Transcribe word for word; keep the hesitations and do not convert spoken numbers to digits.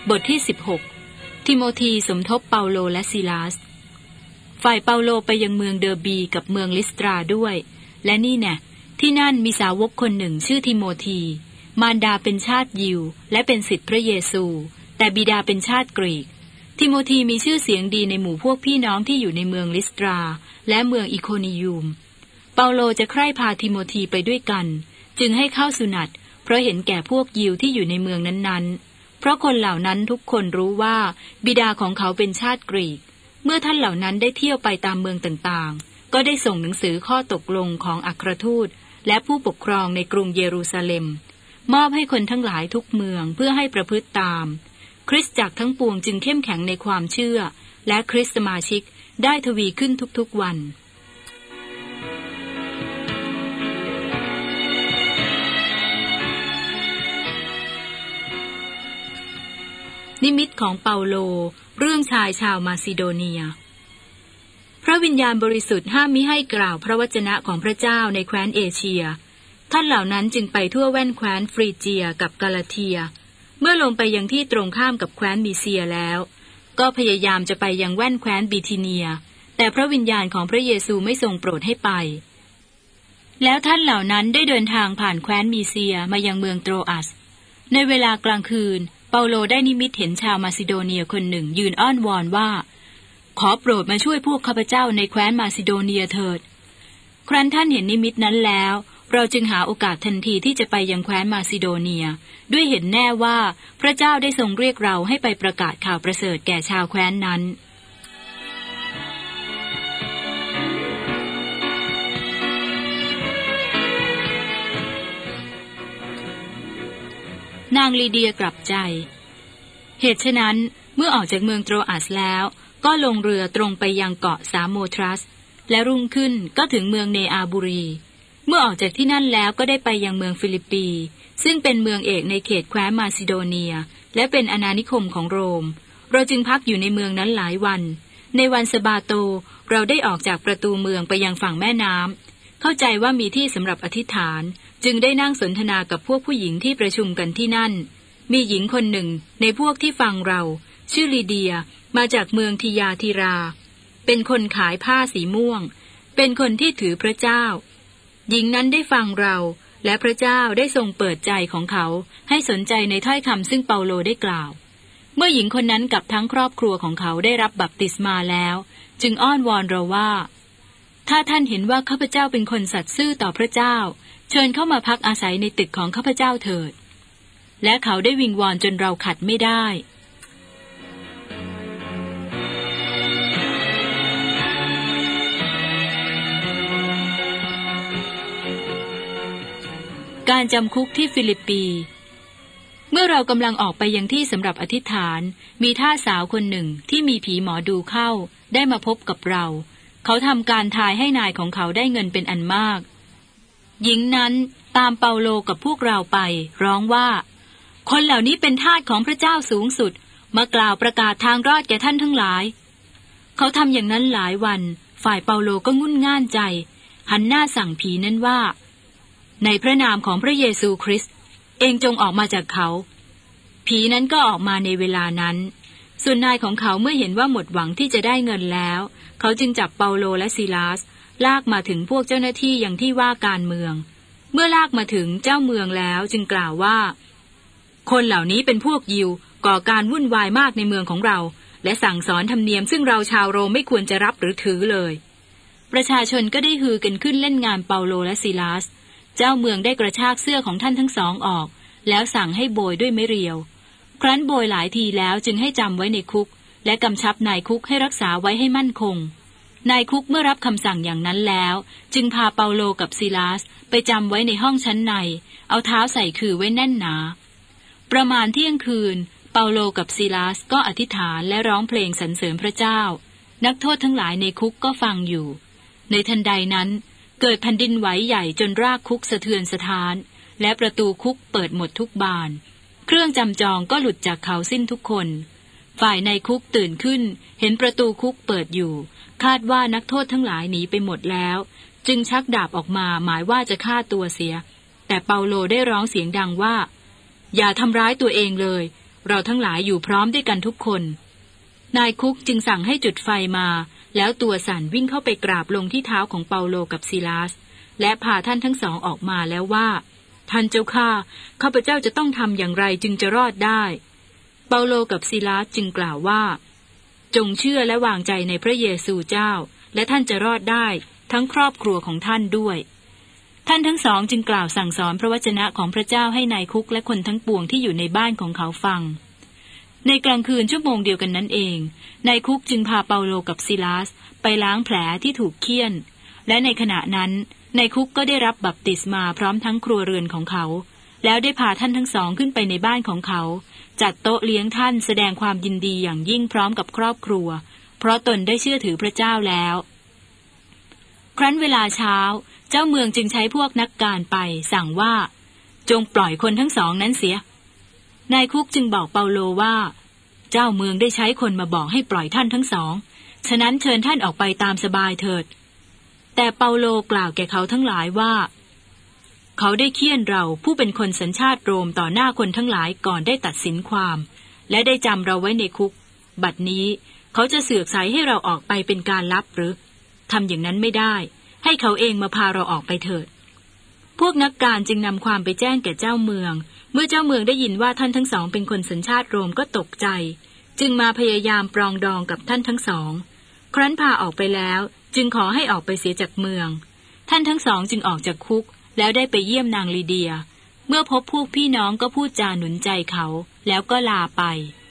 บทที่สิบหกทิโมธีสมทบเปาโลและซีลาสฝ่ายเปาโลไปยังเมืองเดอร์บีกับเมืองลิสตราด้วยและนี่แน่ที่นั่นมีสาวกคนหนึ่งชื่อทิโมธีมารดาเป็นชาติยิวและเป็นศิษย์พระเยซูแต่บิดาเป็นชาติกรีกทิโมธีมีชื่อเสียงดีในหมู่พวกพี่น้องที่อยู่ในเมืองลิสตราและเมืองอิโคนิยูมเปาโลจะใคร่พาทิโมธีไปด้วยกันจึงให้เข้าสุนัตเพราะเห็นแก่พวกยิวที่อยู่ในเมืองนั้นๆเพราะคนเหล่านั้นทุกคนรู้ว่าบิดาของเขาเป็นชาติกรีกเมื่อท่านเหล่านั้นได้เที่ยวไปตามเมืองต่างๆก็ได้ส่งหนังสือข้อตกลงของอัครทูตและผู้ปกครองในกรุงเยรูซาเล็มมอบให้คนทั้งหลายทุกเมืองเพื่อให้ประพฤติตามคริสตจักรทั้งปวงจึงเข้มแข็งในความเชื่อและคริสต์สมาชิกได้ทวีขึ้นทุกๆวันนิมิตของเปาโลเรื่องชายชาวมาซิโดเนียพระวิญญาณบริสุทธิ์ห้ามมิให้กล่าวพระวจนะของพระเจ้าในแคว้นเอเชียท่านเหล่านั้นจึงไปทั่วแว่นแคว้นฟรีเจียกับกาลาเทียเมื่อลงไปยังที่ตรงข้ามกับแคว้นมีเซียแล้วก็พยายามจะไปยังแว่นแคว้นบิทิเนียแต่พระวิญญาณของพระเยซูไม่ทรงโปรดให้ไปแล้วท่านเหล่านั้นได้เดินทางผ่านแคว้นมีเซียมายังเมืองโตรอัสในเวลากลางคืนเปาโลได้นิมิตเห็นชาวมาซิโดเนียคนหนึ่งยืนอ้อนวอนว่าขอโปรดมาช่วยพวกข้าพเจ้าในแคว้นมาซิโดเนียเถิดครั้นท่านเห็นนิมิตนั้นแล้วเราจึงหาโอกาสทันทีที่จะไปยังแคว้นมาซิโดเนียด้วยเห็นแน่ว่าพระเจ้าได้ทรงเรียกเราให้ไปประกาศข่าวประเสริฐแก่ชาวแคว้นนั้นนางลีเดียกลับใจเหตุฉะนั้นเมื่อออกจากเมืองโตรอัสแล้วก็ลงเรือตรงไปยังเกาะสาโมทรัสและรุ่งขึ้นก็ถึงเมืองเนอาบุรีเมื่อออกจากที่นั่นแล้วก็ได้ไปยังเมืองฟิลิปปีซึ่งเป็นเมืองเอกในเขตแคว้นมาซิโดเนียและเป็นอาณานิคมของโรมเราจึงพักอยู่ในเมืองนั้นหลายวันในวันสะบาโตเราได้ออกจากประตูเมืองไปยังฝั่งแม่น้ำเข้าใจว่ามีที่สำหรับอธิษฐานจึงได้นั่งสนทนากับพวกผู้หญิงที่ประชุมกันที่นั่นมีหญิงคนหนึ่งในพวกที่ฟังเราชื่อลีเดียมาจากเมืองทิยาธิราเป็นคนขายผ้าสีม่วงเป็นคนที่ถือพระเจ้าหญิงนั้นได้ฟังเราและพระเจ้าได้ทรงเปิดใจของเขาให้สนใจในถ้อยคำซึ่งเปาโลได้กล่าวเมื่อหญิงคนนั้นกับทั้งครอบครัวของเขาได้รับบัพติศมาแล้วจึงอ้อนวอนเราว่าถ้าท่านเห็นว่าข้าพเจ้าเป็นคนสัตย์ซื่อต่อพระเจ้าเชิญเข้ามาพักอาศัยในตึกของข้าพเจ้าเถิดและเขาได้วิงวอนจนเราขัดไม่ได้การจำคุกที่ฟิลิปปีเมื่อเรากำลังออกไปยังที่สำหรับอธิษฐานมีท่าสาวคนหนึ่งที่มีผีหมอดูเข้าได้มาพบกับเราเขาทำการทายให้นายของเขาได้เงินเป็นอันมากหญิงนั้นตามเปาโลกับพวกเราไปร้องว่าคนเหล่านี้เป็นทาสของพระเจ้าสูงสุดมากล่าวประกาศทางรอดแก่ท่านทั้งหลายเขาทำอย่างนั้นหลายวันฝ่ายเปาโลก็งุ่นง่านใจหันหน้าสั่งผีนั้นว่าในพระนามของพระเยซูคริสต์เองจงออกมาจากเขาผีนั้นก็ออกมาในเวลานั้นส่วนนายของเขาเมื่อเห็นว่าหมดหวังที่จะได้เงินแล้วเขาจึงจับเปาโลและซีลาสลากมาถึงพวกเจ้าหน้าที่อย่างที่ว่าการเมืองเมื่อลากมาถึงเจ้าเมืองแล้วจึงกล่าวว่าคนเหล่านี้เป็นพวกยิวก่อการวุ่นวายมากในเมืองของเราและสั่งสอนธรรมเนียมซึ่งเราชาวโรมไม่ควรจะรับหรือถือเลยประชาชนก็ได้ฮือกันขึ้นเล่นงานเปาโลและซีลาสเจ้าเมืองได้กระชากเสื้อของท่านทั้งสองออกแล้วสั่งให้โบยด้วยไม้เรียวครั้นโบยหลายทีแล้วจึงให้จำไว้ในคุกและกำชับนายคุกให้รักษาไว้ให้มั่นคงนายคุกเมื่อรับคำสั่งอย่างนั้นแล้วจึงพาเปาโลกับซีลาสไปจำไว้ในห้องชั้นในเอาเท้าใส่คือไว้แน่นหนาประมาณเที่ยงคืนเปาโลกับซีลาสก็อธิษฐานและร้องเพลงสรรเสริญพระเจ้านักโทษทั้งหลายในคุกก็ฟังอยู่ในทันใดนั้นเกิดแผ่นดินไหวใหญ่จนรากคุกสะเทือนสะท้านและประตูคุกเปิดหมดทุกบานเครื่องจำจองก็หลุดจากเขาสิ้นทุกคนฝ่ายในคุกตื่นขึ้นเห็นประตูคุกเปิดอยู่คาดว่านักโทษทั้งหลายหนีไปหมดแล้วจึงชักดาบออกมาหมายว่าจะฆ่าตัวเสียแต่เปาโลได้ร้องเสียงดังว่าอย่าทำร้ายตัวเองเลยเราทั้งหลายอยู่พร้อมด้วยกันทุกคนนายคุกจึงสั่งให้จุดไฟมาแล้วตัวสั่นวิ่งเข้าไปกราบลงที่เท้าของเปาโลกับซิลาสและพาท่านทั้งสองออกมาแล้วว่าท่านเจ้าข้าข้าพเจ้าจะต้องทำอย่างไรจึงจะรอดได้เปาโลกับซิลาสจึงกล่าวว่าจงเชื่อและวางใจในพระเยซูเจ้าและท่านจะรอดได้ทั้งครอบครัวของท่านด้วยท่านทั้งสองจึงกล่าวสั่งสอนพระวจนะของพระเจ้าให้นายคุกและคนทั้งปวงที่อยู่ในบ้านของเขาฟังในกลางคืนชั่วโมงเดียวกันนั้นเองนายคุกจึงพาเปาโลกับซิลาสไปล้างแผลที่ถูกเฆี่ยนและในขณะนั้นนายคุกก็ได้รับบัพติศมาพร้อมทั้งครัวเรือนของเขาแล้วได้พาท่านทั้งสองขึ้นไปในบ้านของเขาจัดโต๊ะเลี้ยงท่านแสดงความยินดีอย่างยิ่งพร้อมกับครอบครัวเพราะตนได้เชื่อถือพระเจ้าแล้วครั้นเวลาเช้าเจ้าเมืองจึงใช้พวกนักการไปสั่งว่าจงปล่อยคนทั้งสองนั้นเสียนายคุกจึงบอกเปาโลว่าเจ้าเมืองได้ใช้คนมาบอกให้ปล่อยท่านทั้งสองฉะนั้นเชิญท่านออกไปตามสบายเถิดแต่เปาโลกล่าวแก่เขาทั้งหลายว่าเขาได้เฆี่ยนเราผู้เป็นคนสัญชาติโรมต่อหน้าคนทั้งหลายก่อนได้ตัดสินความและได้จำเราไว้ในคุกบัดนี้เขาจะเสือกใส่ให้เราออกไปเป็นการลับหรือทำอย่างนั้นไม่ได้ให้เขาเองมาพาเราออกไปเถิดพวกนักการจึงนำความไปแจ้งแก่เจ้าเมืองเมื่อเจ้าเมืองได้ยินว่าท่านทั้งสองเป็นคนสัญชาติโรมก็ตกใจจึงมาพยายามปรองดองกับท่านทั้งสองครั้นพาออกไปแล้วจึงขอให้ออกไปเสียจากเมืองท่านทั้งสองจึงออกจากคุกแล้วได้ไปเยี่ยมนางลีเดียเมื่อพบพวกพี่น้องก็พูดจาหนุนใจเขาแล้วก็ลาไป